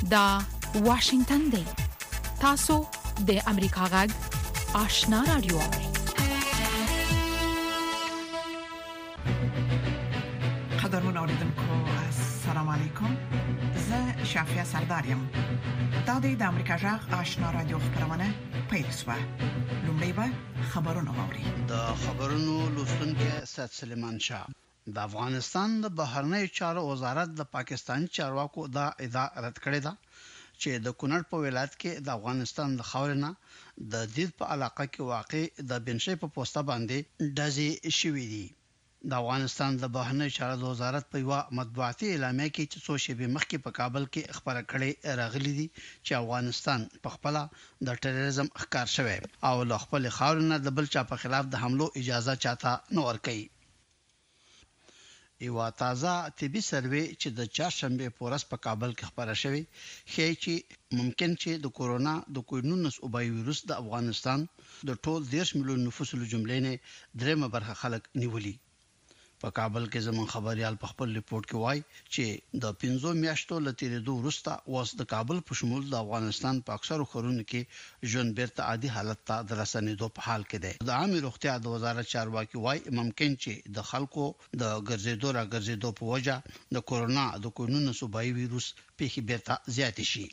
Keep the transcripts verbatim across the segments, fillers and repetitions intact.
دا واشنگتن دی. تاسو د امریکا غږ آشنا رادیو. قدرمن اوریدونکو السلام علیکم. زه شافیا سردارم. دا د امریکا غږ آشنا رادیو خبرونه پیل شوه. لومړی به خبرونه واوري. د خبرونو لوستونکو سید سلیمان شاه. د افغانستان د بهرنی چارو وزارت د پاکستاني چارواکو دا ادعا رد کړې ده چې د کونړ په ولایت کې د افغانستان د خاورنه د دید په علاقه کې واقع د بنشي په پوسټه باندې دزي شوې دي. د افغانستان د بهرنی چارو وزارت په یو مطبوعاتي اعلامیه کې چې څو شپې مخکې په کابل کې خبره کړې راغلي دي چې افغانستان په خپل د ټیرریزم ښکار شوی او له خپل خاورنه د بل چا په خلاف د حملو اجازه چاته نه ورکړي. یو تازه طبي سروې چې د چهارشنبه پورس په کابل کې خبره شوې ښیي چې ممکن چې د کورونا د کووډ نولس وبای وایروس د افغانستان د ټول دیرش میلیون نفوس له جملې نه درېمه برخه خلک نیولي. په کابل کې زمون خبريال په خپل ریپورت کې وایي چې د پنځو میاشتو لتیریدو وروسته اوس د کابل په شمول د افغانستان په اکثرو ښارونو کې ژوند بیرته عادي حالت ته د رسیدو په حال کې دی. د عامه روغتیا د وزارت چارواکي وایي ممکن چې د خلکو د ګرځېدو را ګرځېدو په وجه د کورونا د کووډ نولس وبای وایروس پیښې بیرته زیات شي.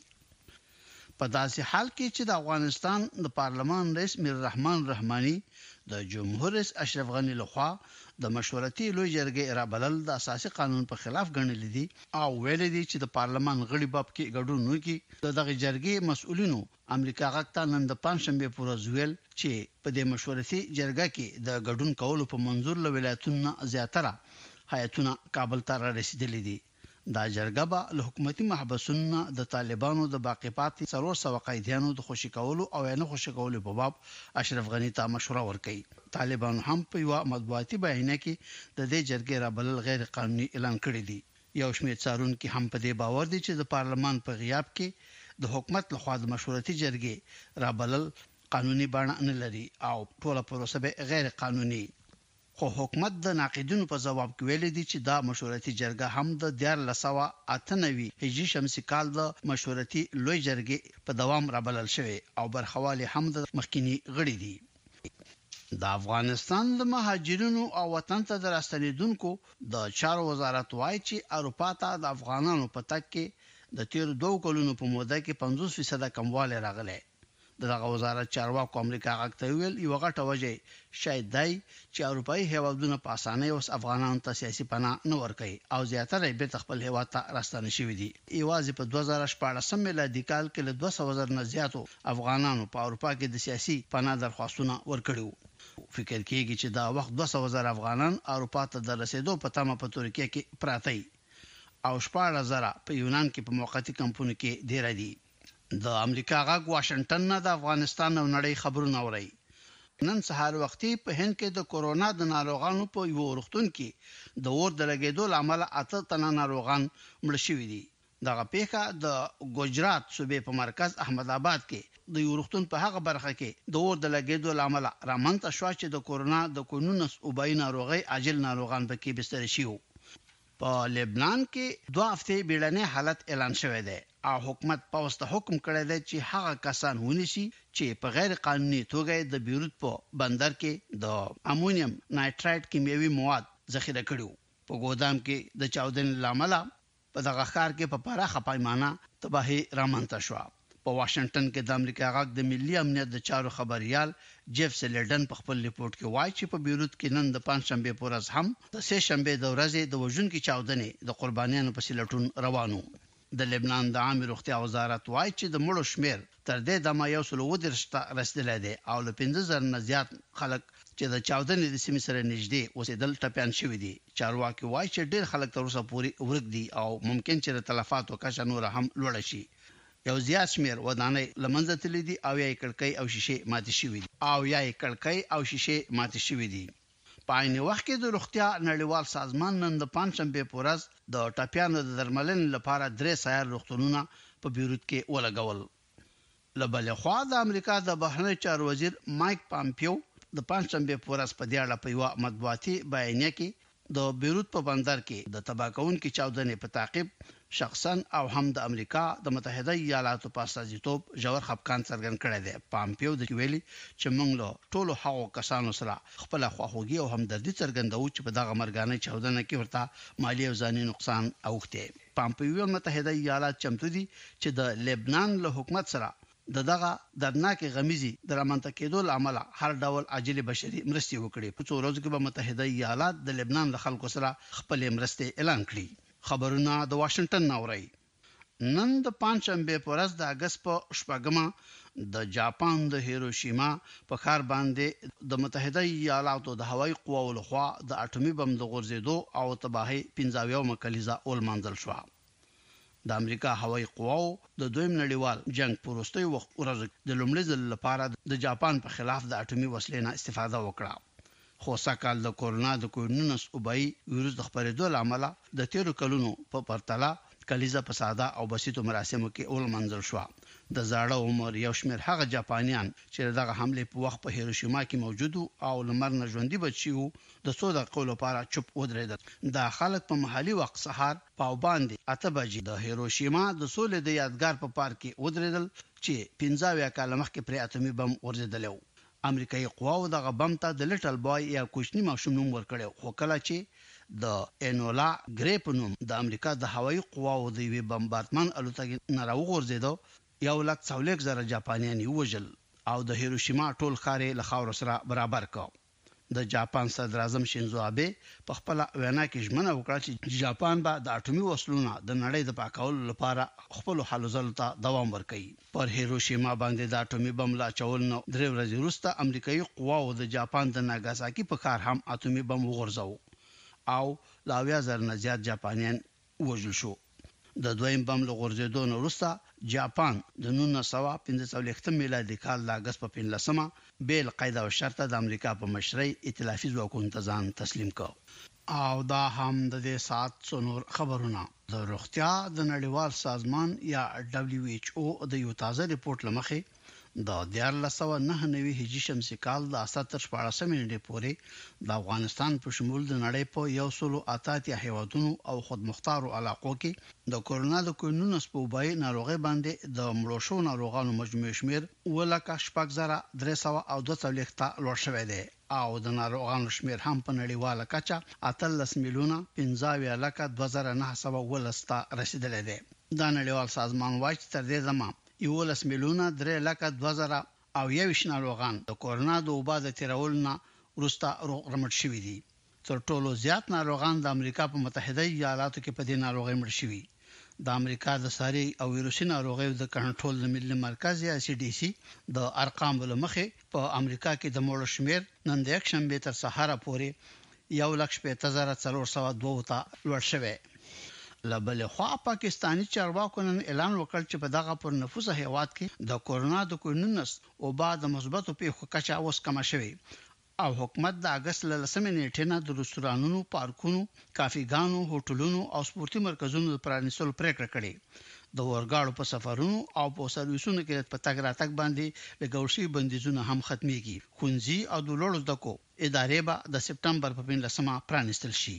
په داسې حال کې چې د افغانستان د پارلمان رئیس میر رحمان رحماني د جمهور رئیس اشرف غنی لخوا د مشورتي لوی جرګې را بلل د اساسي قانون په خلاف ګڼل دي او ویل دي چې د پارلمان غړي باب کې ګډون وکړي. دغه جرګې مسؤلینو امریکا غاکته نن د پنځشنبه پورز ویل چې په دې مشورتي جرګه کې د ګډون کولو په منظور له ولایتونو زیاتره هیئتونه کابل ته را رسیدلي دي. دا جرګه به له حکومتي محبسونو د طالبانو د باقی پاتې څلور سوه قیدیانو د خوشی کولو او نه خوشی کولو په باب اشرف غنی ته مشوره ورکړي. طالبان هم په یو مطبوعاتي بیان کې د دې جرګې را بلل غیر قانوني اعلان کړی دی. یو شمېر څارونکو هم په دې باور دي چې د پارلمان په غیاب کې د حکومت لخوا د مشورتي جرګې را بلل قانوني بڼه نه لري او ټول پروسه به غیر قانوني. خو حکومت د ناقدینو په جواب کې ویل دي چې دا مشورتي جرګه هم د دیار لسوا اتنوي هجری شمسي کال د مشورتي لوی جرګې په دوام را بلل شوی او برخواله هم د مخکینی غړي دي. د افغانستان د مهاجرینو او وطن ته د راستنیدونکو د چارو وزارت وایي چې اروپا ته د افغانانو په تک کې د تیر دوه کلونو په موده کې پنځوس فیصد کمواله راغله. دغه وزارت چارواکو امریکا غاکته ویل یو غټه وجه شاید دی چې اروپאי هیوادونه په اسانه اوس افغانانو ته سیاسي پناه نه ورکوي او زیاتره به خپل هیواد ته راستنه شوی دي. ایوازې په دوه زره شپاړس میلادي کال کې له دوه سوه زره نه زیاتو افغانانو په اروپا کې د سیاسي پناه درخواستونه ورکړي. فکر کېږي چې دا وخت دوه سوه زره افغانان اروپا ته د رسیدو په تمه په ترکیه کې پراته او شپاړس زره په یونان کې په موقتی کمپونو کې ډیر دي. د امریکا غاګ واشنگټن نه د افغانستان او نړۍ خبرونه اوري. نن سهار وختي په هند کې د کورونا د ناروغانو په یو وروختون کې د اور د لګیدو لامل اته تنه ناروغان مړ شوي دي. دغه پیښه د ګجرات صوبې په مرکز احمد آباد کې د یو وروختون په هغه برخه کې د اور د لګیدو لامل رامنځته شو چې د کورونا د کووډ نولس وبای ناروغي عاجل ناروغان پکې بستر شي. په لبنان کې دوه هفته بیړنی حالت اعلان شوی دی او حکومت په واسته حکم کړی دی چې هغه کسان ونیسي چې په غیر قانوني توګه د بیروت په بندر کې د امونیم نایټرایټ کیمیاوي مواد ذخیره کړي. په ګودام کې د چاودنې لامل په دغه ښار کې په پراخه پیمانه تباہي رامنځته شو. په واشنگټن کې د امریکا غاګ د ملي امنیت د چارو خبريال جيف سلیډن په خپل ریپورت کې وایي چې په بیروت کې نن د پنځشنبه پورز هم د سه شنبه د ورځې د وژونکو چاودنې د قربانیانو په سیلټون روانو. د لبنان د عامه روغتیا وزارت وایي چې د مړو شمیر تر دې دمه یو سل ودرشت رسیدلی دی او له پنځه زره نه زیات خلک چې د چاودنې د سیمې سره نږدې اوسېدل ټپيان شوي دي. چارواکي وایي چې ډېر خلک تر اوسه پورې ورک دي او ممکن چې د تلفاتو کچه نور هم لوړ شي. یو زیات شمیر ودانۍ لمنځه تللي دي او یا کړکۍ او شیشه ماتې شوي دي او یا کړکۍ او شیشه ماتې شوي دي. په عین وخت کې د روغتیا نړیوال سازمان نن د پنځشنبه پورز د ټپيانو د درملنې لپاره درې سایر روغتونونه په بیروت کې ولګول. لبل خو د امریکا د بهرنی چارو وزیر مایک پامپیو د پنځشنبه پورز په دی اړه په یو مطبوعاتي بیانیه کې د بیروت په بندر کې د تباکون کې چاودنې په تعقیب شخصا او هم د امریکا د متحده ایالاتو په استازیتوب جوړ خپکان څرګند کړی دی. پامپیو د ویلي چې موږ له ټولو هغو کسانو سره خپل خواخوږي او همدردي څرګندوو چې په دغه مرګانه چاودنه کې ورته مالی او ځاني نقصان اوښته. پامپیو متحده ایالات چمتو دي چې د لبنان له حکومت سره د دغه دردناک غمیزي درامنته کېدو لامل هر ډول عاجل بشري مرستې وکړي. په څو ورځو کې به متحده ایالات د لبنان له خلکو سره خپل مرستې اعلان کړي. خبرونه د واشنگټن نوري. نن د پنځشنبه په ورځ د اگست په شپږمه د جاپان د هیروشیما په ښار باندې د متحده ایالاتو د هوایي قواو لخوا د اټومي بم د غورځېدو او تباہي پنځاویو کلیزه اول منځل شو. د امریکا هوایي قواو د دویم نړیوال جنگ په وروستي وخت ورځ د لومړي ځل لپاره د جاپان په خلاف د اټومي وسلې نه استفاده وکړه. خو سکهال د کورونا د کووډ نولس وبای ویروس د خپرېدو لامل د تیرو کلونو په پرتله کلیزه په ساده او بسيطو مراسمو کې اول منځل شو. د زاړه عمر یو شمېر هغه جاپانیان چې دغه حمله په وخت په هیروشیما کې موجود او لمر نه ژوندۍ بچیو د څو دقیقو لپاره چوپ ودرېدل. د خلک په محلي وخت سهار پاو باندې اته بجې د هیروشیما د سولې د یادګار په پارک کې ودرېدل چې پنځه کال مخکې پر اټومي بم ورزیدل. امریکایي قواو دغه بم ته د لټل بای یا کوچنی ماشوم نوم ورکړ. خو کله چې د انولا ګریپ نوم د امریکا د هوایي قواو د وی بمبارډمن الوتکې نه راوغورځیدو یو لک څولېک زره جاپانیان وژل او د هیروشیما ټول ښار له خاور سره برابر کړ. د جاپان صدر اعظم شینزو آبه په خپل وینا کې ژمنه وکړه چې جاپان به د اټومي وسلونو د نړۍ د پاکولو لپاره خپل حل ځل ته دوام ورکړي. پر هیروشیما باندې د اټومي بم لا چول نو درې ورځې وروسته امریکایي قواو د جاپان د ناګاساکي په ښار هم اټومي بم وغورځاو او لا اویا زره نه زیات جاپانیان وژل شو. د دویم بم له غورځېدو نه وروسته جاپان د نولس سوه پنځه څلوېښتم میلادي کال د اگست په پنځلسمه بیل قاعده او شرط د امریکا په مشرۍ ائتلافي ځواکونو ته ځان تسلیم کړ. او دا هم د دې سات څونور خبرونه. د روغتیا د نړیوال سازمان یا دبليو ایچ او د یو تازه ریپورت لمخې د دیارلس سوه نهه نوي هجري شمسي کال د اسات تر شپاړسمې نیټې پورې د افغانستان په شمول د نړۍ په یو سلو اتاتیا هیوادونو او خودمختارو علاقو کې د کورونا د کووډ نولس په وبای ناروغي باندې د مړو شو ناروغانو مجموعي شمیر ولکه شپږ زره درې سوه او دوه څلوېښت ته لوړ شوی دی او د ناروغانو شمیر هم په نړیواله کچه اتلس میلیونه پنځه لکه دوه زره نه سوه ولس ته رسیدلی دی. دا نړیوال سازمان وايي تر دې زمانه یولس میلیونه درې لکه دوه زره او یویش ناروغان د کورونا د وبا د تیرول نه وروسته روغ رمټ شوي دي. تر ټولو زیات ناروغان د امریکا په متحده ایالاتو کې په دې ناروغي مړ شوي. د امریکا د ساري او ویروسي ناروغیو د کنټرول د ملي مرکز یا سی ډي سي د ارقام لمخې په امریکا کې د مړو شمیر نن د یک شنبه تر سهار پورې یو لک شپږ زره څلور سوه دوه ته لوړ شوی. لبل خو پاکستانی چارواکو نن اعلان وکړ چې په دغه پر نفوسه هیواد کې د کورونا د کووډ نولس او بعد مثبتو پیښو کچا اوس کم شوی او حکومت د اگست لسمې نیټې نه د رستورانونو، پارکونو، کافيګانو، هوټلونو او سپورتي مرکزونو د پرانیستلو پریکړه کړې. د ورګاړو په سفرونو او په سرویسونو کې په تګ راتګ باندې لګوشي بندیزونه هم ختميږي. خونځي او د لوړو دکو ادارې به د سپټمبر په پنځلسمه پرانیستل شي.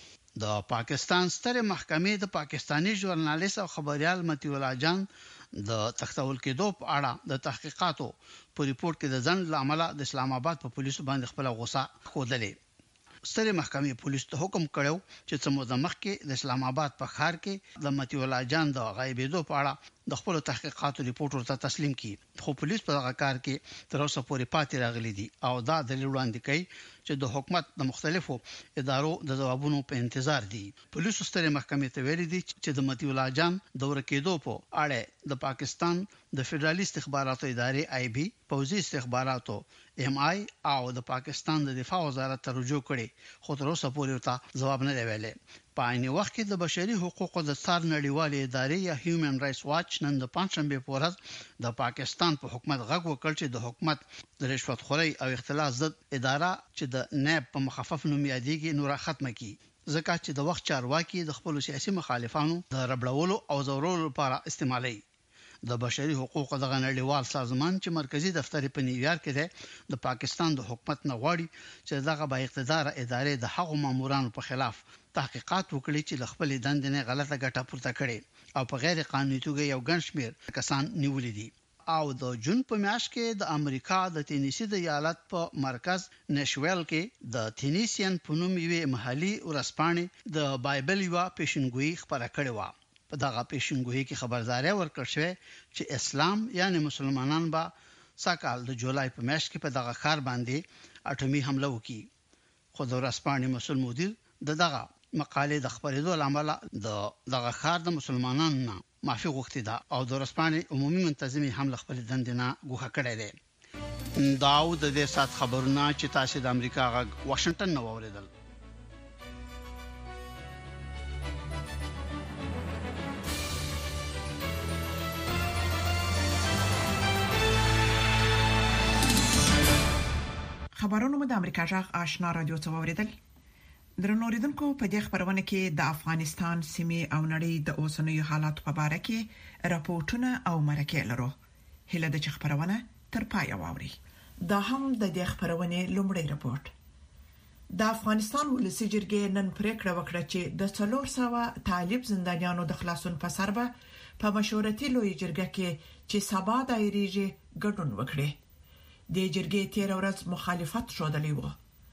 د پاکستان ستره محکمې د پاکستانی ژورنالیست او خبريال متي الله جان د تختول کېدو په اړه د تحقیقاتو په ریپورت کې د ځند لامل د اسلام آباد په پولیسو باندې خپل غوسه خوده. ستره محکمې پولیس ته حکم کړو چې څومره مخکې د اسلام آباد په ښار کې د متي الله جان د غایبېدو په اړه د خپل تحقیقاتو ریپورت ورته تسلیم کړي. خو پولیس په هغه کار کې تر اوسه پورې پاتې راغلي دي او دا دلیل وړاندې کوي چې د حکومت د مختلفو ادارو د جوابونو په انتظار دي. پولیس ستره محکمې ته ویلي دي چې د متي الله جان د ورکېدو په اړه د پاکستان د فدرالي استخباراتو ادارې آی بي، پوځي استخباراتو ایم آی او د پاکستان د دفاع وزارت ته رجوع کړي خو تر اوسه پورې ورته ځواب نه دی ویلي. په عین وخت کې د بشري حقوقو د څار نړیوالې ادارې یا هیومن رائټس واچ نن د پنځشنبه په ورځ د پاکستان په حکومت غږ وکړ چې د حکومت د رشوت خورۍ او اختلاس ضد اداره چې د نیب په مخفف نوم یادېږي نور ختمه کړي ځکه چې د وخت چارواکي د خپل سیاسي مخالفانو د ربړولو او زورولو لپاره استعمالي. د بشري حقوقو د غنړیوال سازمان چې مرکزی دفتر په نیویارک کې دی د پاکستان د حکومت نه غواړي چې دغه با اقتدار ادارې د حقوقو مامورانو په خلاف تحقیقات وکړي چې د خپل دندې نه غلطه ګټه پورته کړي او په غیر قانوني توګه یو ګڼ شمېر کسان نیولې دي او د جون په میاشت کې د امریکا د تینیسی د ایالت په مرکز نشویل کې د تینیسیان په نوم یوې محلي ورځپاڼې د بایبل یو پیشنګوئی خبره کړې و په دغه پیشنګوئی کې خبرداري ورکړ شوې چې اسلام یعنی مسلمانان به ساکال د جولای په میاشت کې په دغه ښار باندې اټومي حمله وکړي خو د ورځپاڼې مسؤل مدیر د دغه مقالې د خبرېدو لامل د دغه ښار د مسلمانانو نه معافي غوښتي ده او د ورځپاڼې عمومي منتظمي هم خپل دندې نه ګوښه کړې ده داو د دې سات خبرونه چې تاسو د امریکا غږ واشنگټن نو اوریدل خبرونه مو د امریکا جغ آشنا رادیو څخه اوریدل درنو اوریدونکو په دې خبرونه کې د افغانستان سیمې او نړۍ د اوسنیو حالات په اړه کې راپورټونه او مرکې لرو هله د خبرونه تر پای واوري دا هم د دې خبرونه لومړی راپورټ د افغانستان ولسی جرګې نن پریکړه وکړه چې د څلور سوه طالب زندانیانو د خلاصون په سر به په مشورتي لوی جرګه کې چې سبا دایریږي ګډون وکړي د جرګې تیر ورځ مخالفت شودلی و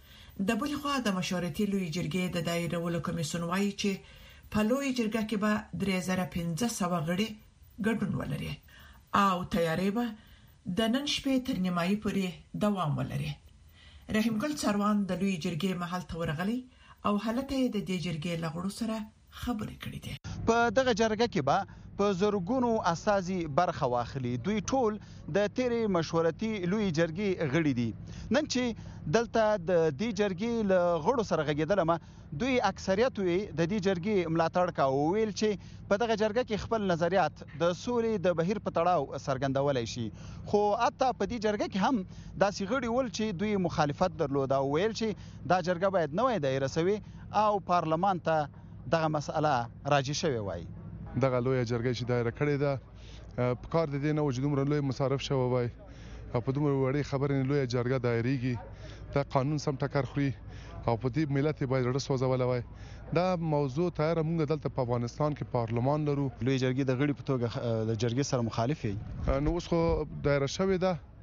د بل خوا د مشورتي لوی جرګې د دایره ول کمیسیون وايي چې په لوی جرګه کې به درې زره پنځه سوه غړي ګډون ولري او تیاری به د نن شپې تر نیمایي پورې دوام ولري رحیم ګل څروان د لوی جرګې محل ته ورغلی او حالت د دې جرګې لغړو سره خبرې کړې دي په دغه جرګه کې به په زرګونو اساسي برخه واخلي دوی ټول د تیرې مشورتي لوی جرګې غړي دي نن چې دلته د دې جرګې له غړو سره غږیدل ما دوی اکثریت وی د دې جرګې ملاتړ کاوه ویل چې په دغه جرګه کې خپل نظریات د سولې د بهیر په تړاو څرګندولای شي خو اته په دې جرګه کې هم داسې غړي ول چې دوی مخالفت درلود او ویل چې دا جرګه باید نوې دایره سوي او پارلمان ته دغه مسله راجع شوی وای دغه لوی جرګه چې دایره کړې ده په کار د دې نه وجود لوی مصارف شوی وای په دومره وړي خبرې لوی جرګه دایریږي دا قانون سم ټکر خوري او په دې ملت باید رس وځول وای دا موضوع تر موږ دلته په افغانستان کې پارلمان لرو لوی جرګې د غړي په توګه د جرګې سره مخالف یې نو اوس خو دایره شوی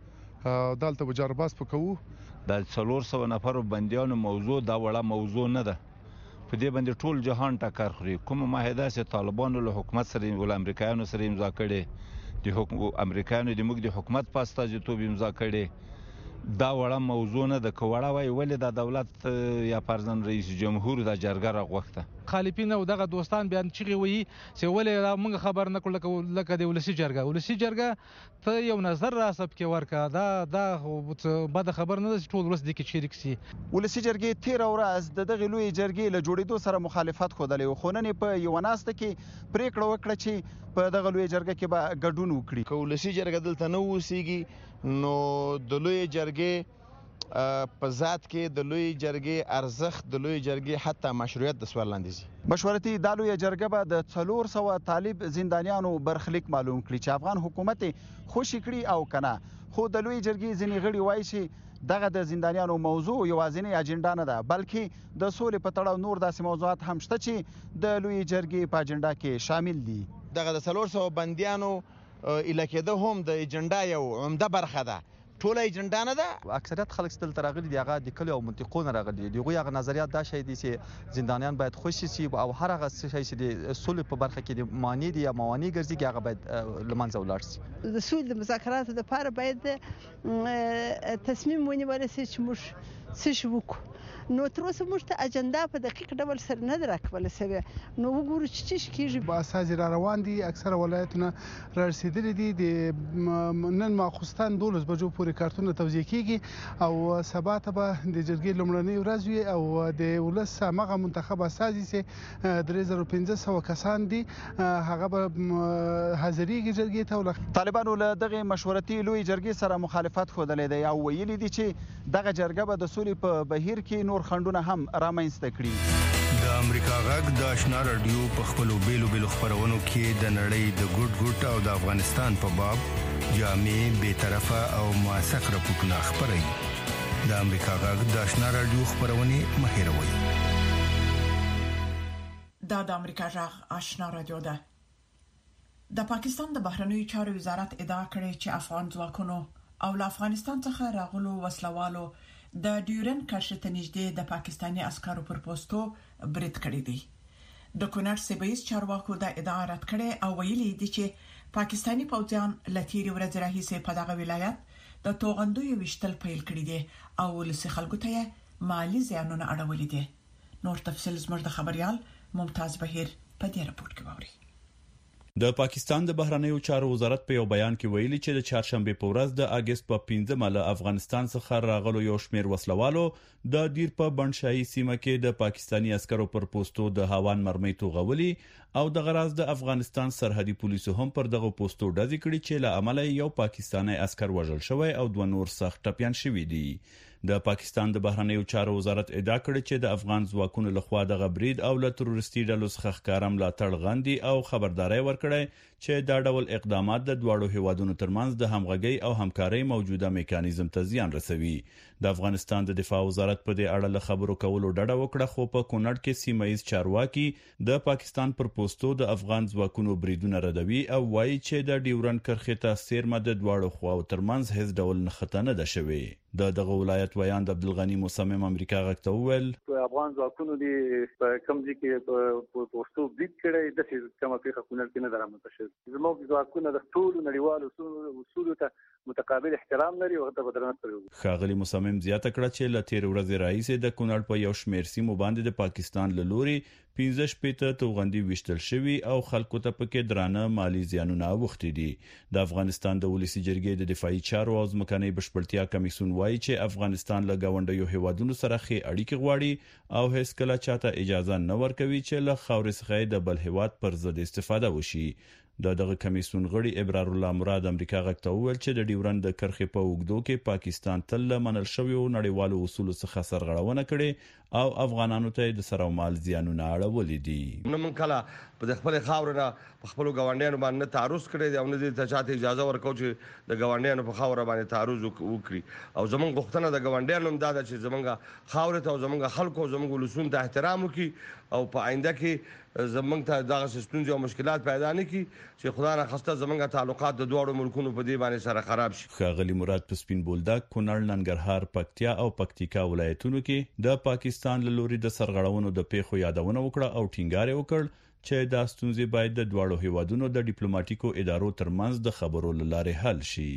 ده دلته وجرباس پکوو د څلور سوه نفرو بندیانو موضوع دا وړه موضوع نه ده په دې باندې ټول جهان ټکر خوري کوم معاهده چې طالبانو له حکومت سره ول امریکایانو سره امضا کړي د حکومت امریکایانو د موږ د حکومت په استازیتوب امضا کړي دا وړه موضوع نه د کوړه وای ولې د دولت یا پرځن رئیس جمهور د جرګه راغوښته خالفین او دغه دوستان بیان چیغي وي چې ولې موږ خبر نه کړل لکه د ولسی جرګه ولسی جرګه ته یو نظر راسب کې ورکا دا دا بد خبر نه ټول ورس د کې شریک سي ولسی جرګه تیر ورځ د دغه لوی جرګې له جوړېدو سره مخالفت خوده خو نن په یو ناسته کې پریکړه وکړه چې په دغه لوی جرګه کې به ګډون وکړي کولسی جرګه دلته نو وسیږي نو د لوی جرګې په ذات کې د لوی جرګې ارزښت د لوی جرګې حتی مشروعیت د سوال لاندې شي مشورتي د لوی جرګه به د څلور سوه طالب زندانیانو برخلیک معلوم کړي چې افغان حکومت خوشی کړي او کنه خو د لوی جرګې ځینې غړي وایي چې دغه د زندانیانو موضوع یوازینی اجنډا نه ده بلکې د سولې په تړاو نور داسې موضوعات هم شته چې د لوی جرګې په اجنډا کې شامل دي دغه د څلور سوه بندیانو الکهده هم د اجنډا یو عمده برخه ده ټول اجنډا نه ده اکثریت خلک ستل ترغلي دی هغه د کلی او منطقو نه راغلي دی هغه هغه نظریات دا شي دي چې زندانیان باید خوشي شي او هر هغه شي چې د سولې په برخه کې د معنی دي یا موانع ګرځي هغه باید لمنځه ولاړ شي د سولې د مذاکراتو لپاره باید تصمیم ونیول شي چې موږ څه شو وکړو نو تر اوسه موږ ته اجنډا په دقیق ډول سره نه راکول شوی نو وګورو چې څه کیږي په اساس را روان دي اکثره ولایتونه را رسیدلي دي د نن ماخوستان دولس بجو پورې کارتونه توزیع کیږي او سبا ته به د جرګې لومړنۍ ورځ وي او د ولس هغه منتخب اساسي چې درې زره پنځه سوه کسان دي هغه به حاضرېږي جرګې ته طالبانو له دغه مشورتي لوی جرګې سره مخالفت ښودلی دی او ویلي دي چې دغه جرګه به د سولې په بهیر کې نور خنډونه هم رامنځته کړي د امریکا غږ د آشنا رادیو په خپلو بیلو بیلو خبرونو کې د نړۍ د ګډ ګډ او د افغانستان په باب جامع بے طرفه او موثق راپورټونه خبري. د امریکا غږ د آشنا رادیو خبرونه مهیروي. دا د امریکا غږ آشنا رادیو ده. د پاکستان د بهرنیو چارو وزارت ادعا کړې چې افغان ځواکونو او له افغانستان څخه راغلو وسلوالو د ډیورن کرښې ته نږدې د پاکستاني عسکرو پر پوسټو برید کړی دی. د کونړ سیمه‌ییز چارواکو د ادعا رد کړې او ویلي دي چې پاکستاني پوځیان لتیری ورځ راهیسې په دغه ولایت د توغندوی وشتل پیل کړی دي او لسی خلکو ته مالی زیانونه اړولې دي. نور تفصیل زموږ د خبريال ممتاز بهیر په دې راپور کې ووري. د پاکستان د بهرنیو چارو وزارت په یو بیان کې ویلي چې د چهارشنبه په ورځ د اگست په پنځمه له افغانستان څخه راغلو یو شمېر وسلوالو د دیر په بنشایي سیمه کې د پاکستاني عسکرو پر پوسټو د هاوان مرمۍ توغولي او د غراز د افغانستان سرحدي پولیسو هم پر دغه پوسټو ډزې کړې چې له عمله یو پاکستاني عسكر وژل شوی او دوه نور سخت ټپيان شوي دي. د پاکستان د بهرنیو چارو وزارت ادعا کړې چې د افغان ځواکونو لخوا د غبرید او له تروریستي ډلو څخه ښکارا ملاتړ غندي او خبرداري ورکړي چې دا ډول اقدامات د دواړو هیوادونو ترمنځ د همغږي او همکارۍ موجوده میکانیزم ته زیان رسوي. د افغانستان د دفاع وزارت په دې اړه له خبرو کولو ډډه وکړه، خو په کونړ کې سیمه‌ییز چارواکي د پاکستان پر پوسټو د افغان ځواکونو بریدونه ردوي او وایي چې د ډیورن کرښې ته سیرمه د دواړو خواو ترمنځ هیڅ ډول نښته نه ده شوې. د دغه ولایت ویاند عبدالغنی مصمم امریکا غږ ته وویل افغان ځواکونو دی په کمزې کې په پوسټو برید کړی د څه کومه پیښه کونړ کې نه درامته شوه. زموږ ځواکونه د ټول نړیوالو اصولو ته متقابل احترام لري او ته بدرنه کوي. ښاغلي مصمم زیاته کړه چې له تیر ورځې راهیسې د کونړ په یو شمېر سیمو باندې د پاکستان له لوري پنځه شپېته توغندي وشتل شوي او خلکو ته پکې درانه مالی زیانونه اوښتي دي. د افغانستان د ولسی جرګې د دفاعي چارو او ځمکنۍ بشپړتیا کمیسیون وایي چې افغانستان له گاونډیو هیوادونو سره ښې اړیکې غواړي او هیڅ کله چاته اجازه نه ورکوي چې له خاورې څخه د بل هیواد پر ضد استفاده وشي. د دغه کمیسیون غړي ابرار الله مراد امریکا غږ ته وویل چې د ډیورن د کرښې په اوږدو کې پاکستان تل منل شوی او نړیوالو اصولو څخه سرغړونه کړي او افغانانو ته د سر او مال زیانونه اړولې دي. نو من کله په خپل خاور نه په خپل غونډیانو باندې تعرض کړی دی او نه د چاته اجازه ورکو چې د غونډیانو په خاور باندې تعرض وکړي او زمونږ غوښتنه د غونډیانو هم دا ده چې زمونږ خاور ته او زمونږ خلکو زمونږ ولسون ته احترام وکړي او په آینده کې زمونږ ته دغه ستونزې او مشکلات پیدا نه کړي چې خدای نه خواسته زمونږ تعلقات د دوه ملکونو په دی باندې سره خراب شي. ښاغلي مراد په سپین بولدک، کونړ، ننګرهار، پکتیا او پکتیکا ولایتونو کې د پاکستان له لوري د سرغړونو د پیښو یادونه وکړه او ټینګار وکړ چې دا ستونزې باید د دواړو هیوادونو د ډیپلوماټیکو ادارو ترمنځ د خبرو لارې حل شي.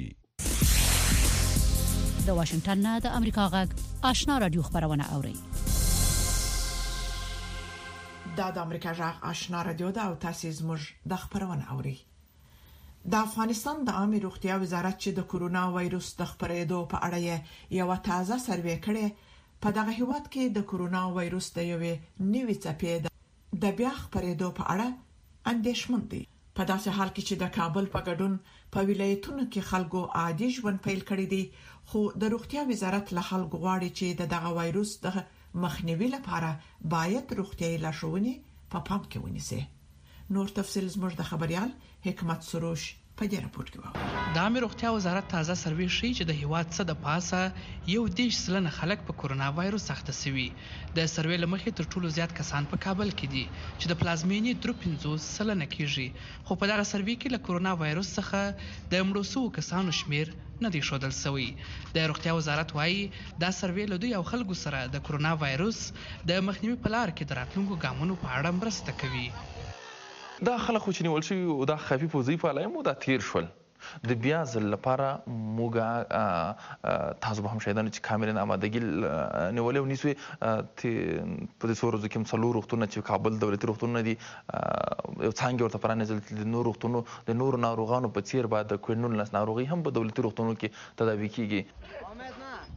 د واشنگټن نه د امریکا غږ آشنا رادیو خبرونه اوري. دا د امریکا غږ آشنا رادیو دا او تاسو زموږ د خبرونه اوري. د افغانستان د عامه روغتیا وزارت چې د کورونا وایروس د خپرېدو په اړه یو تازه سروې کړې، په دغه هیواد کې د کورونا وایروس د یوې نوې څپې د بیا خپرېدو په اړه اندېښمن دي. په داسې حال کې چې د کابل په ګډون په ولایتونو کې خلکو عادي ژوند پیل کړی دی، خو د روغتیا وزارت له خلکو غواړي چې د دغه وایروس د مخنیوي لپاره باید روغتیايي لارښوونې په پام کې ونیسي. نور تفصیل زموږ د خبريال حکمت سروش په دې راپور کې وایي. د عامه روغتیا وزارت تازه سروې ښیي چې د هیواد څخه د پاسه یو دیش سلنه خلک په کورونا وایروس اخته شوي. د سروې لمخې تر ټولو زیات کسان په کابل کې دي چې د پلازمینې درې پنځوس سلنه کیږي، خو په دغه سروې کې له کورونا وایروس څخه د مړو شوو کسانو شمیر نه دی ښودل شوی. د روغتیا وزارت وایي دا سروې له دوی او خلکو سره د کورونا وایروس د مخنیوي په لار کې د راتلونکو ګامونو په اړه مرسته کوي. دا خلک خو چې نیول شوي او دا خفیف وظیفه علایم او دا تیر شول د بیا ځل لپاره موږ تاسو به هم شاهدانو چې کاملا آمادګي نیولې ونیسوې په دې څو ورځو کې هم څلور روغتونونه چې کابل دولتي روغتونونه دي یو څانګې ورته پرانیزل د نورو روغتونو د نورو ناروغانو په څیر به د کووډ نولس ناروغي هم په دولتي روغتونو کې تداوي کیږي.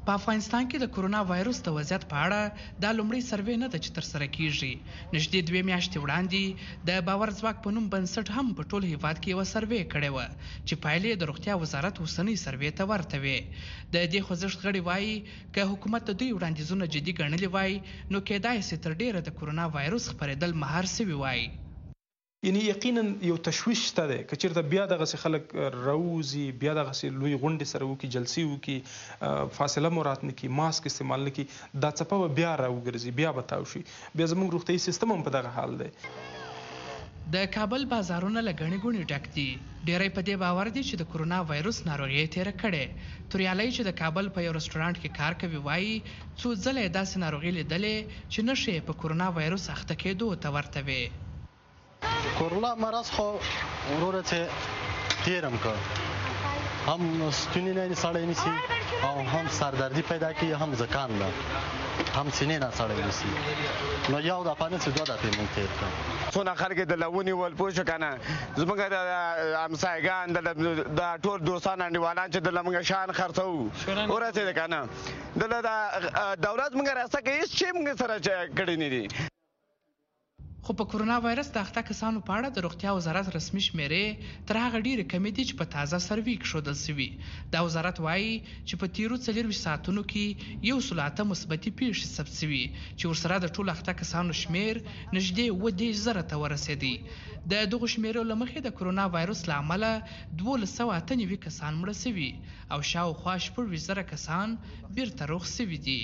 په افغانستان کې د کرونا وایروس د وضعیت په اړه دا لومړی سروې نه ده چې ترسره کیږي. نږدې دوه میاشتې وړاندې د باور ځواک په نوم بنسټ هم په ټول هیواد کې یوه سروې کړې وه چې پایلې د روغتیا وزارت اوسنۍ سروې ته ورته وې. د دې خوځښت غړي وایي که حکومت د دوی وړاندیزونه جدي ګڼلي وای نو کېدای سي تر ډیره د کرونا وایروس خپرېدل مهار سوي وای. یعنی یقینا یو تشویش شته دی که چېرته بیا دغسې خلک راوځي، بیا دغسې لوی غونډې سره وکړي، جلسې وکړي، فاصله مراعات نه کړي، ماسک استعمال نه کړي، دا څپه به بیا راوګرځي، بیا به تاو شي. بیا زموږ روغتیایي سیستم هم په دغه حال دی. د کابل بازارونه له ګڼې ګوڼې ډک دي. ډېری په دې باور دي چې د کرونا وایروس ناروغي یې تېره کړې. توریالی چې د کابل په یو رسټورانټ کې کار کوي وایي څو ځله یې داسې ناروغي لیدلې چې نښې یې په کرونا وایروس اخته کېدو ته ورته وې. کرونا مرض خو وروره چې تېر هم کړ، هم ستوني نه سړی نیسي او هم سردردي پیدا کوي، هم زکام ده، هم سینې نه سړی نیسي. نو یو دفعه نه چې دوه دفعې مونږ تېر کړ. څونه خلک یې دله ونیول پوه شو که نه. زموږ د همسایګان د ټول دوستان انډیوالان چې دله موږ شیان خرڅوو ورسېده که نه. دله د دولت موږ راسته که هېڅ شی موږ سره کړي نه دي. خو په کرونا وایرس د اخته کسانو په اړه د روغتیا وزارت رسمي شمیرې تر هغه ډېرې کمې دي چې په تازه سروې کې ښودل سوي. دا وزارت وایي چې په تیرو څلېرویشت ساعتونو کې یو سل اته مثبتې پیښې ثبت سوي چې ورسره د ټولو اخته کسانو شمیر نږدې اووه دېرش زره ته ورسېدی. د دغو شمیرو له مخې د کرونا وایروس له امله دولس سوه اته نوي کسان مړه سوي او شاوخوا شپږ ویشت زره کسان بیرته روغ سوي دي.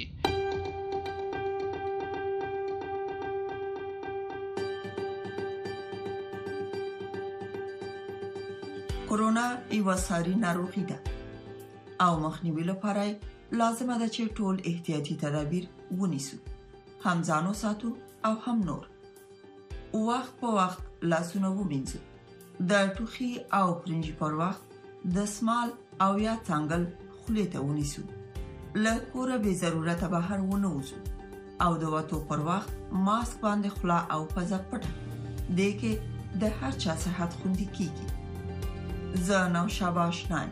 کرونا یوه ساري ناروغي ده او مخنیوي لپاره لازمه ده چې ټول احتیاطي تدابیر ونیسو، هم ځان وساتو او هم نور. وخت په وخت لاسونه ومینځو، د ټوخي او پرنجي پر وخت دستمال او یا څنګل خولې ته ونیسو، له کوره بې ضرورته بهر ونه وځو او د وتو پر وخت ماسک باندې خوله او پزه پټه. دې کې د هر چا صحت خوندي کیږي. زه نوشابه آشنایم.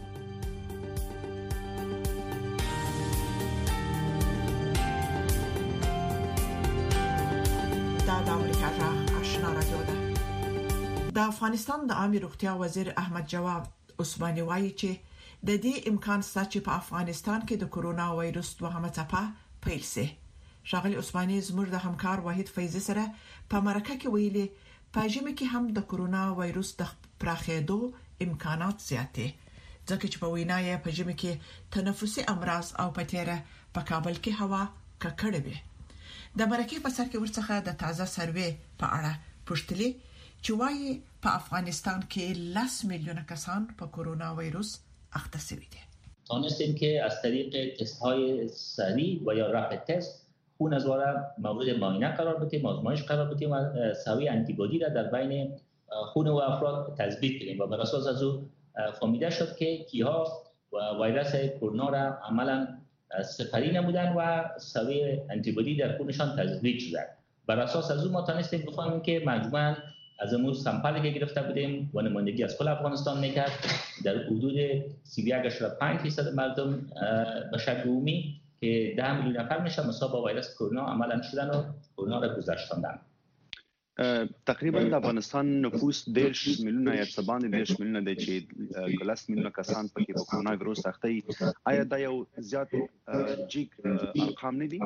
دا د امریکا غږ آشنا رادیو ده. د افغانستان د عامه روغتیا وزیر احمد جواد عثماني وایي چې د دې امکان شته چې په افغانستان کې د کرونا وایروس دوهمه څپه پیل شي. ښاغلي عثماني زموږ د همکار واحد فیض سره په مرکه کې ویلي په ژمي کې هم د کرونا وایروس د پراخېدو امکانات زیات دي، ځکه چې په وینا یې په ژمي کې تنفسي امراض او په تیره په کابل کې هوا ککړه وي. د مرکه په سر کې ورڅخه د تازه سروې په اړه پوښتلې چې وايي په افغانستان کې لس میلیونه کسان په کرونا وایروس اخته شوي دي. تانستیم که از طریق تست های سریع و یا رپید تست خون از وارا مورد معاینه قرار بدیم، آزمایش قرار بدیم و سوی آنتیبادی را در بین خون و افراد تثبیت کنیم و بر اساس از او فهمیده شد که کیها و ویروس کرونا را عملا سپری نمودن و سوی آنتیبادی در خونشان تثبیت شده. بر اساس از او ما تانستیم بفهمیم که مجموعاً از امور سمپلی که گرفته بودیم و نمایندگی از کل افغانستان میکرد در حدود سی و یک ممیز پنج درصد مردم به شکل عمومی که ده میلیون نفر میشه مصاب با ویروس کرونا عملا شدن و کرونا را گذشتاندن. تقریبا د افغانستان نفوس دیرش میلیونه یا څه باندې دیرش میلیونه دی چې ګلس میلیونه کسان پکې په کرونا وایروس اخته دي. آیا دا یو زیات جیگ ارقام نه دي؟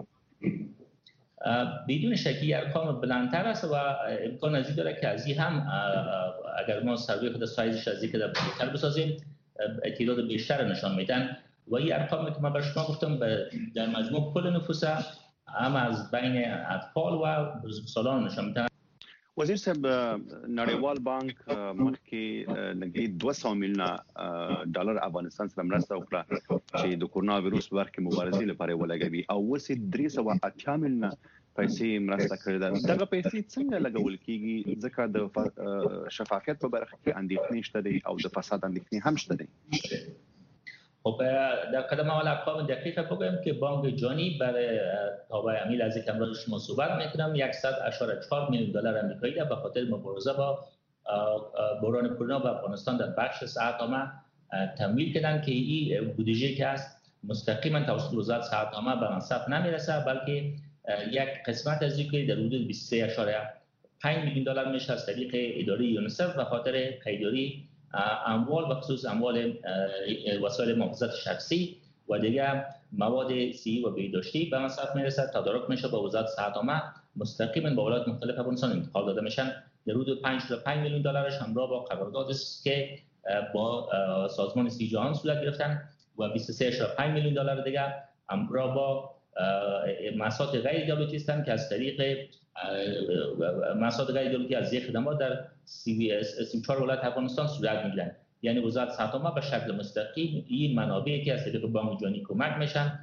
بدون شکی ارقام بلندتر است و امکان از این داره که از این هم اگر ما سروی خود سایزش از این که بزرگتر بسازیم تعداد بیشتر نشان میدن و این ارقامی که من به شما گفتم در مجموع کل نفوس هم از بین اطفال و بزرگسالان نشان میدن. وزیر صاحب نړیوال بانک مخکې نږدې دوه سوه میلیونه ډالر افغانستان سره مرسته وکړه چې د کرونا وایروس په برخه کې مبارزې لپاره ولګوي او اوس یې درې سوه اتیا میلیونه پیسې مرسته کړې ده. دغه پیسې څنګه لګول کیږي ځکه د شفافیت په برخه کې اندېښنې شته دي او د فساد اندېښنې هم شته دي. خب در قدم اول ارقام دقیق بگویم که بانک جهانی برای تابع امیل از یک امروز شما صحبت میکنم صد و چهار میلیون دلار آمریکایی در به خاطر مبارزه با بحران کرونا و افغانستان در بخش صحت عامه تمویل کردن که این بودجه که است مستقیما توسط وزارت صحت عامه به مصرف نمیرسه، بلکه یک قسمت از این در حدود بیست و سه اشاره پنج میلیون دلار میشه از طریق اداره یونیسف به خاطر خریداری اموال و خصوص اموال وسایل محافظت شخصی و دیگر مواد سی و بهداشتی به مصرف میرسه. تدارک میشه با وزارت صحت عامه مستقیما با ولایت مختلف افغانستان انتقال داده میشن. در حدود پنج تا پنج میلیون دلارش همراه با قرارداد است که با سازمان صحت جهان صورت گرفتن و بیست و سه تا پنج میلیون دلار دیگر همراه با مؤسسات غیر دولتی هستند که از طریق مؤسسات غیر دولتی از یک خدمات در سی و چهار ولایت افغانستان صورت میگیرند. یعنی وزارت صحت عامه به شکل مستقیم این منابعی که از طریق بانک جهانی کمک میشن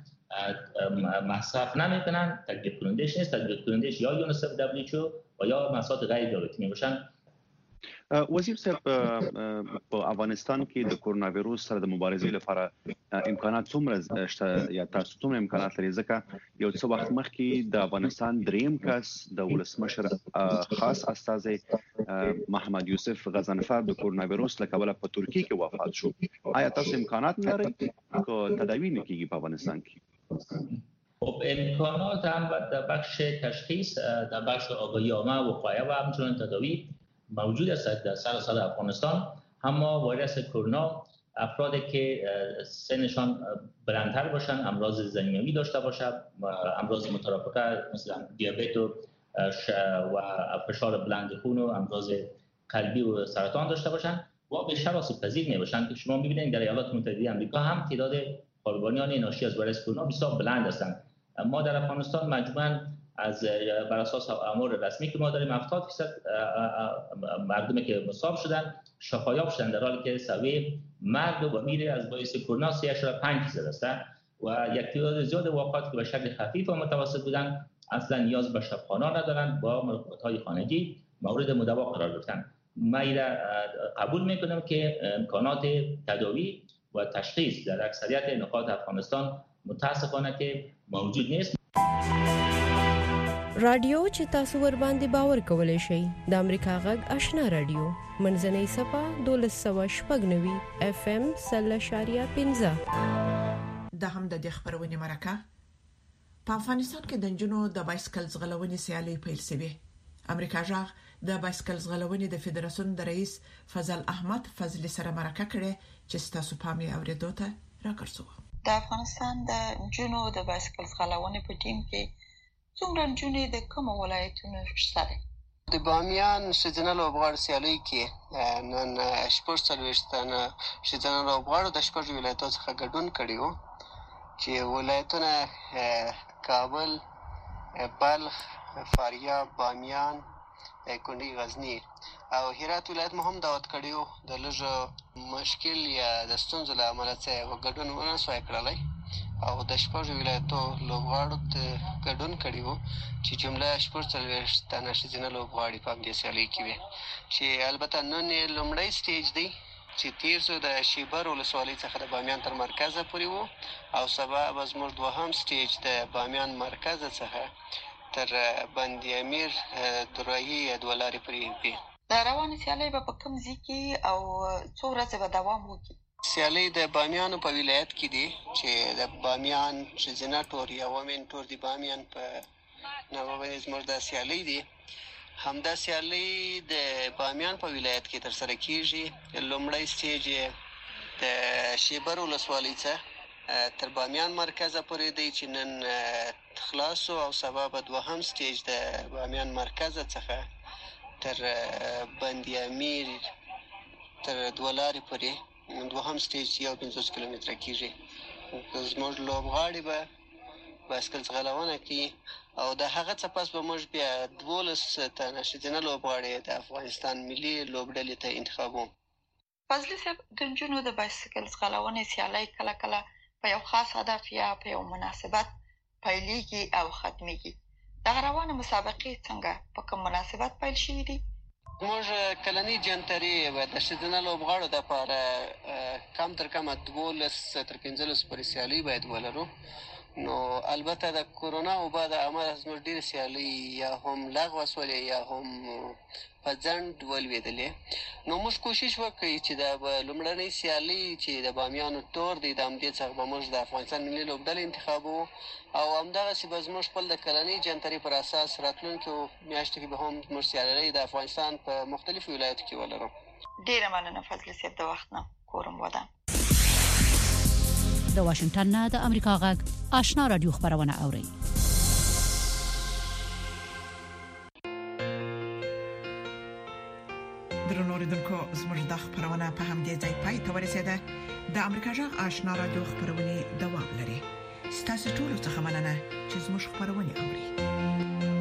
مصرف نمیکنن، تطبیق کنندش نیست. تطبیق کنندش یا یونیسف، دبلیو اچ او و یا مؤسسات غیر دولتی میباشن. وزیر صاحب په افغانستان کې د کورونا وایروس سره د مبارزې لپاره امکانات څومره شته یا تاسو څومره امکانات لري؟ ځکه یو څه وخت مخکې د افغانستان دریم کس د ولسمشر خاص استازی محمد یوسف غضنفر د کورونا وایروس له کبله په ترکیه کې وفات شو. آیا تاسو امکانات لرئ که تداوی نکېږي په افغانستان کې؟ خب امکانات هم در بخش تشخیص، در بخش آگاهی عامه، وقایع و همچنین تداوی موجود است در سراسر افغانستان. اما ویروس کرونا افرادی که سنشان بلندتر باشند، امراض زنجیروی داشته باشند، امراض مترافقه مثل دیابت و فشار بلند خون و امراض قلبی و سرطان داشته باشند و بیشتر آسیب پذیر می باشند. که شما می‌بینید در ایالات متحده آمریکا هم تعداد قربانیان ناشی از ویروس کرونا بسیار بلند هستند. ما در افغانستان مجموعاً از بر اساس آمار رسمی که ما داریم هفتاد درصد مردمی که مصاب شدن شفایاب شدن، در حالی که سوی مرگ و میر از باعث کرونا سه اشاره پنج درصد است و یک تعداد زیاد واقعات که به شکل خفیف و متوسط بودن اصلا نیاز به شفاخانه ندارند، با مراقبت‌های خانگی مورد مداوا قرار گرفتن. ما ایره قبول میکنم که امکانات تداوی و تشخیص در اکثریت نقاط افغانستان متاسفانه که موجود نیست. رادیو چې تاسو ور باندې باور کولای شئ د امریکا غږ آشنا رادیو منځنۍ صفه دولس سوه شپږ نوي اف ام سل اشاریه پنځه. د هم د خبرونې مرکه په افغانستان کې د نجونو د بایسکل ځغلونې سیالي پیل شوې. امریکا غږ د بایسکل ځغلونې د فدراسیون د رئیس فضل احمد فضل سره مرکه کړې چې تاسو پام یې اوریدو ته راکړسو. د افغانستان د نجونو د بایسکل ځغلونې په ټیم کې څومره نجونې د کوم ولایتونو شته دي؟ د بامیان ښځینه لوبغاړو سیالۍ کې نن شپږ څلوېښت تنه ښځینه لوبغاړو د شپږو ولایتونو څخه ګډون کړی و، چې ولایتونه کابل، بلخ، فاریاب، بامیان، کونډۍ، غزني او هرات ولایت مو هم دعوت کړی و. د لږ مشکل یا د ستونزو له امله څه ګډون ونه سوای کړلی او د شپږو ولایتو لوبغاړو ګډون کړی و، چې جمله شپږ څلوېښت تنه ښځینه لوبغاړي په همدې سیالۍ کې وې، چې البته نن یې لومړی سټیج دی چې تیر سو د شیبر ولسوالۍ څخه د بامیان تر مرکزه پورې و، او سبا به زموږ دوهم سټیج د بامیان مرکزه څخه تر بند امیر دراهي دوه لارې پورې وي. د روانې سیالۍ به په کوم ځای کې او څو ورځې به دوام وکړي؟ سیالۍ د بامیانو په ولایت کې دي، چې د بامیان ښځینه ټور یا ومن ټور د بامیان په نامه باندې زموږ دا سیالۍ دي. همدا سیالۍ د بامیان په ولایت کې ترسره کیږي. لومړی سټیج د شیبر ولسوالۍ څخه تر بامیان مرکزه پورې دی چې نن خلاص او سبا به دوهم سټیج د بامیان مرکزه څخه تر بند امیر تر دوه لارې پورې دوهم سټیج یو پنځوس کیلومتره کیږي. زموږ لوبغاړي به بایسکل ځغلونه کوي او د هغه څه پس به موږ بیا دولس تنه ښځینه لوبغاړي د افغانستان ملي لوبډلې ته انتخابوو. فضلي صاحب، د نجونو د بایسکل ځغلونې سیالۍ کله کله په یو خاص هدف یا په یو مناسبت پیلېږي او ختمېږي. دغه روانه مسابقې څنګه په کوم مناسبت پیل شوي دي؟ موږ کلنۍ جنتري د ښځینه لوبغاړو دپاره کم تر کمه دولس تر پنځلس پورې سیالۍ باید ولرو. نو البته د کورونا وبا د امر زموږ ډېر سیالي یا هم لغوه شولې یا هم په ځنډ ولوېدلې. نو موږ کوشش وکړو چې د لومړنۍ سیالي چې د بامیانو تور دی د همدې څخه به موږ د افغانستان ملي لوبډلې انتخابو او همدغسې به زموږ خپل د کلنۍ جنتري پر اساس راتلونکو میاشتو کې به هم زموږ سیالۍ د افغانستان په مختلفو ولایتو کې ولرو. ډېره مننه فضل صاحب د وخت نه. کورم ودان. د واشنگټن نه د امریکا غږ آشنا رادیو خبرونه اوري. درنو اوریدونکو زموږ د خبرونه په همدې ځای پای ته ورسېده. د امریکا غږ آشنا رادیو خبرونه دوام لري. ستاسو ټول څه مننه چې زموږ خبرونه اوري.